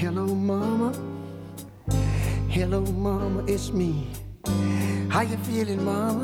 Hello, mama. Hello, mama, it's me. How you feeling, mama?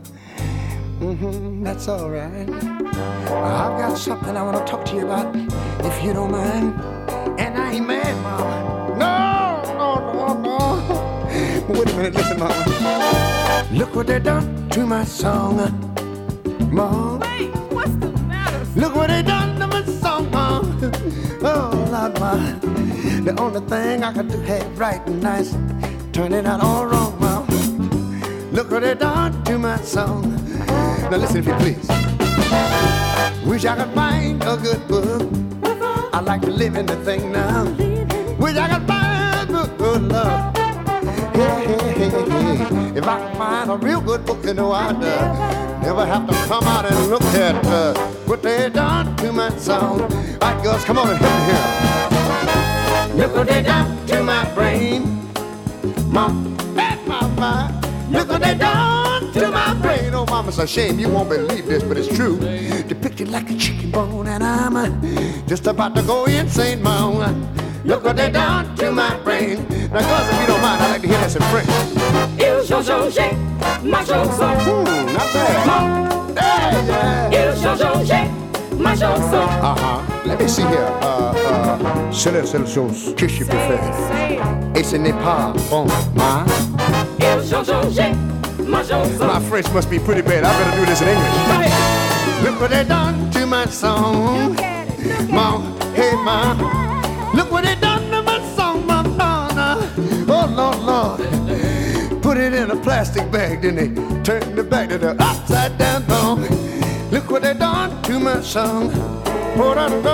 That's all right. I've got something I want to talk to you about, if you don't mind. And I ain't mad, mama. No. Wait a minute, listen, mama. Look what they done to my song, mom. Wait, what's the matter? Look what they done to my song, mom. Oh, Lord, ma. The only thing I could do had right and nice, turn it out all wrong, mom. Look what they done to my song. Now listen, if you please. Wish I could find a good book. I like to live in the thing now. Wish I could find a good love. Hey. If I could find a real good book, you know I'd never have to come out and look at what they done to my song. All right, girls, come on and help me here. Look what they done to my brain. Mom, that's my mind. Look what they done to my brain. Oh, mama, it's a shame you won't believe this, but it's true. Depicted like a chicken bone, and I'm just about to go insane, mom. Look what they done to my brain. Now, girls, if you don't mind, I'd like to hear this in French. Ils ont changé ma chanson. Not bad. Yeah. Ils ont changé ma chanson. Let me see here. C'est la seule chose que je peux faire. Et ce n'est pas bon, hein? Ils ont changé ma chanson. My French must be pretty bad. I better do this in English. Look what they done to my song. Mom, hey, mom. Look what they done to my song, my Donna. Oh, Lord. Put it in a plastic bag, then they turned it back to the upside down song. Look what they done to my song. Oh,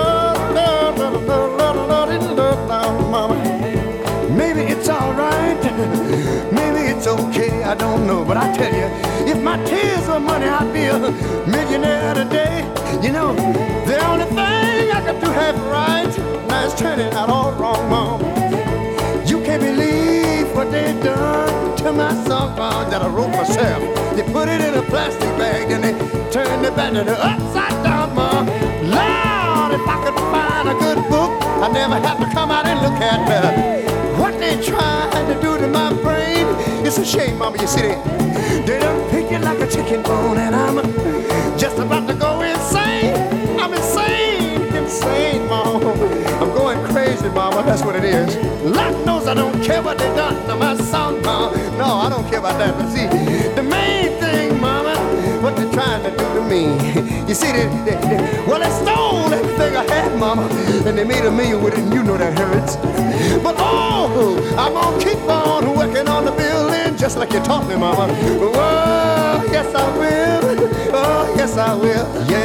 mama. Maybe it's all right. Maybe it's okay. I don't know. But I tell you, if my tears were money, I'd be a millionaire today. You know, the only thing I could do half right. Now it's turning out all wrong, mom. You can't believe what they done to my song that I wrote myself. They put it in a plastic bag, then they turned it back to the upside down, mom. Lord, if I could find a good book, I'd never have to come out and look at what they tried to do to my brain. It's a shame, mama, you see they done picked it like a chicken bone, and I'm just about to go insane. I'm insane, mama. I'm going crazy, mama, that's what it is. Lord knows I don't care what they done to my song, mama. No, I don't care about that. But see, the main thing, mama, what they're trying to do to me. You see, they stole everything I had, mama, and they made $1 million with it, and you know that hurts. But I'm gonna keep on working on the building just like you taught me, mama. Oh, yes I will. Oh, yes I will. Yeah.